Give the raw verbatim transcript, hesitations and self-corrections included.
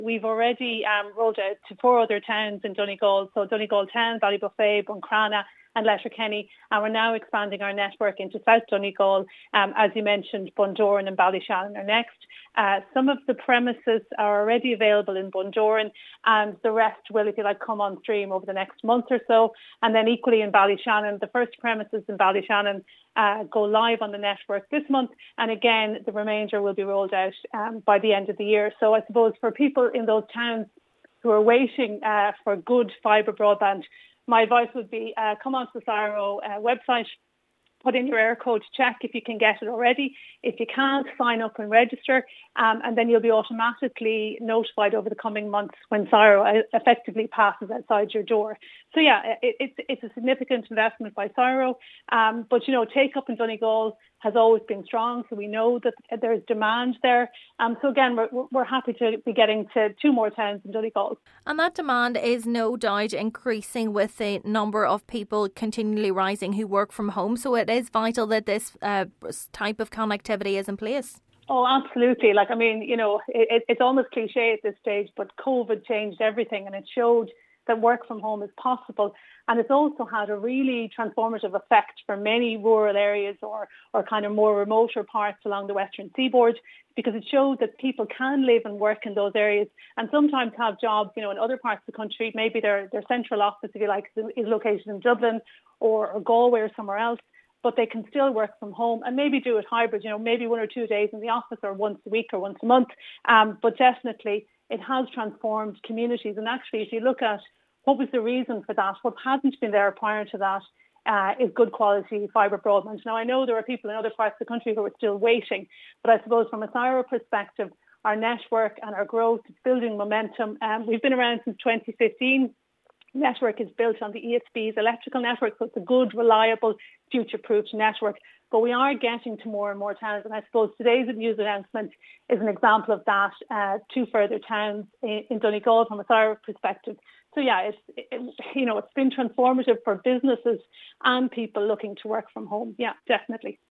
We've already um, rolled out to four other towns in Donegal, so Donegal Town, Ballybuffet, Buncrana and Letterkenny, and we're now expanding our network into South Donegal. Um, as you mentioned, Bundoran and Ballyshannon are next. Uh, some of the premises are already available in Bundoran, and the rest will, if you like, come on stream over the next month or so. And then equally in Ballyshannon, the first premises in Ballyshannon uh, go live on the network this month, and again, the remainder will be rolled out um, by the end of the year. So I suppose for people in those towns who are waiting uh, for good fibre broadband, my advice would be uh, come onto the Cyro uh, website, put in your air code, check if you can get it already. If you can't, sign up and register, um, and then you'll be automatically notified over the coming months when Cyro effectively passes outside your door. So yeah, it, it's it's a significant investment by Cyro, um, but you know, take up in Donegal has always been strong, so we know that there's demand there. Um, so again, we're, we're happy to be getting to two more towns in Donegal. And that demand is no doubt increasing with the number of people continually rising who work from home. So it is vital that this uh, type of connectivity is in place. Oh, absolutely. Like, I mean, you know, it, it's almost cliche at this stage, but COVID changed everything, and it showed that work from home is possible. And it's also had a really transformative effect for many rural areas or, or kind of more remoter parts along the Western Seaboard, because it showed that people can live and work in those areas and sometimes have jobs, you know, in other parts of the country. Maybe their, their central office, if you like, is located in Dublin or, or Galway or somewhere else, but they can still work from home and maybe do it hybrid, you know, maybe one or two days in the office or once a week or once a month. Um, but definitely it has transformed communities. And actually, if you look at what was the reason for that, what hadn't been there prior to that uh, is good quality fibre broadband. Now, I know there are people in other parts of the country who are still waiting, but I suppose from a Cyro perspective, our network and our growth is building momentum. Um, we've been around since twenty fifteen. Network is built on the E S B's electrical network, so it's a good, reliable, future-proof network. But we are getting to more and more towns, and I suppose today's news announcement is an example of that. Uh, two further towns in, in Donegal from a Cyro perspective. So yeah, it's it, you know it's been transformative for businesses and people looking to work from home. Yeah, definitely.